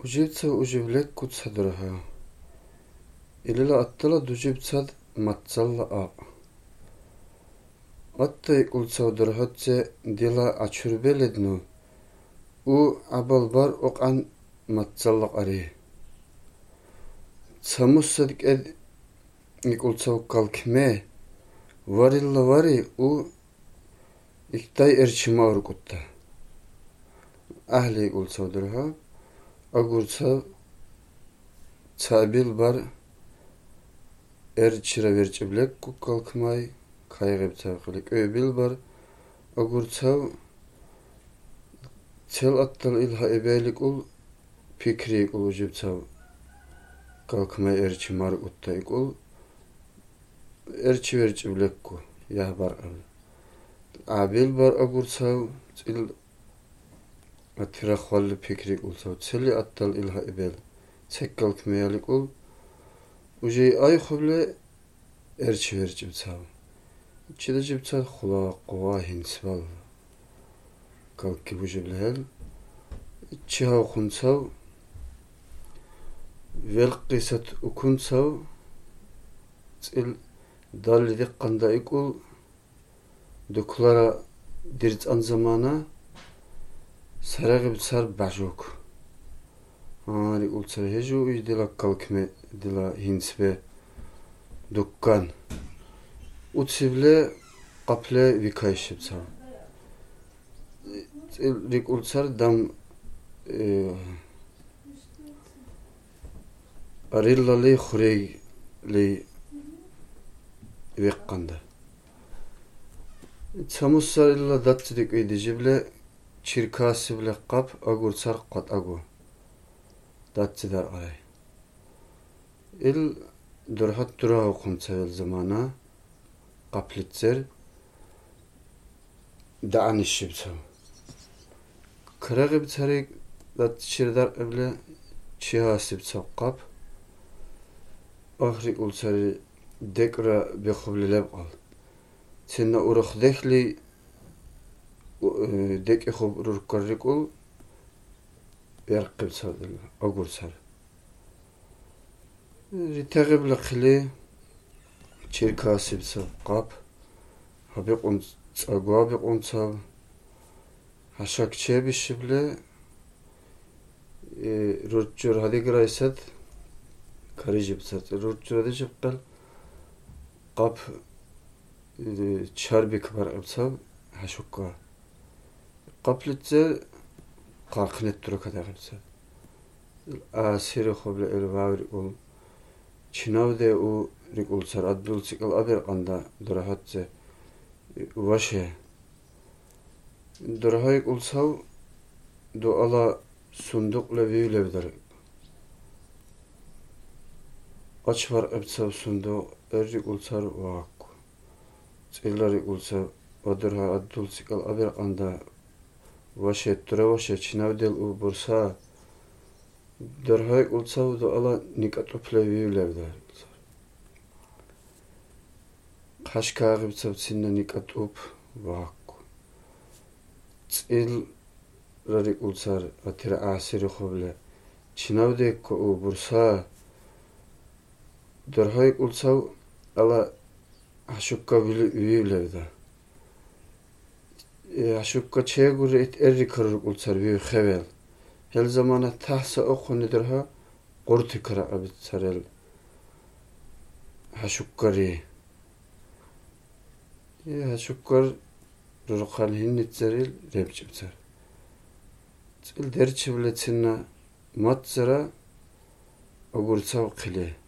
Ujibca ujivlek kutsadırha. İlila attala dujibcad matzalla a. Attay ulsavdırhatce dila açurbelednu. U abalbar oqan matzallaq ari. Samussadik ed ikulsav kalkme. Varilla vari u iktay erçima urkutta. Ahli ulsavdırha. Agursav çabil bar erçira verçiblek ku kalkmay kaygıp çakılık öbil bar agursav çel attal ilha ebelik ul fikri ul ujibsav kalkmay erçimar uttayık ul erçi verçiblek ku yah bar al abil bar agursav çil atira xvalli fikri ulsav çeli attal ilha ebel çek kalkmayalik ul ujey ay xuble erçi verçibsav içide cibsa xula qova hinsval kalki bujiblehel içi havxunsav vel qisat ukunsav çil dalli diqqandayik ul duklara dirç an zamana saragib sar bajok Hani ulsar heju dila kalkme dila hinsve dukkan utsivle qaple vikayshibsa rik ulsar dam arillali khureyli veqqanda samussar illa datsidik öydijibile çirkasivle qap agursar qat agu datsidar ay il durhat dura okunsavel zamana qaplitser da'anishibsav kıragib tarik dat çirdar evle çihasibsav qap ahri ulsari dekra bexublileb al Senna uruq dekli dek ekhob ururkarrik ul yarqibsav dil agursar ritagibli qili çirkasibsav qap habik agwabik unsav haşakçe bişible rutçur hadigraysat karijibsat rutçur hadijibqal qap çarbik var absav haşukka qaplitse qalqnet turaka dagibsa asiri xoble elvavri ul çinavde u rik ulsar adbul sikal aber qanda durahatse vaşe durahayk ulsav duala sundukla vivlevdar aç var absav sunduk errik ulsar vakku çillarik ulsav odurha adbul sikal aber qanda vaşe tura vaşe çinavdel u bursa durahayk ulsav duala nikatupla vivlevdar Qashkagibsav sinna nikatup vakku çil rarik ulsar atira asiri xoble çinavdek ko u bursa durahayk ulsav ala haşukka vivlevda haşukka çeyguri et erri karırık ulsar viv xevel hel zamana tahsa oqonidirha qurti kara abit sarel haşukkari haşukkar ruruqan hinnitsaril repçibsar çil derçivle çinna matzara agursav qili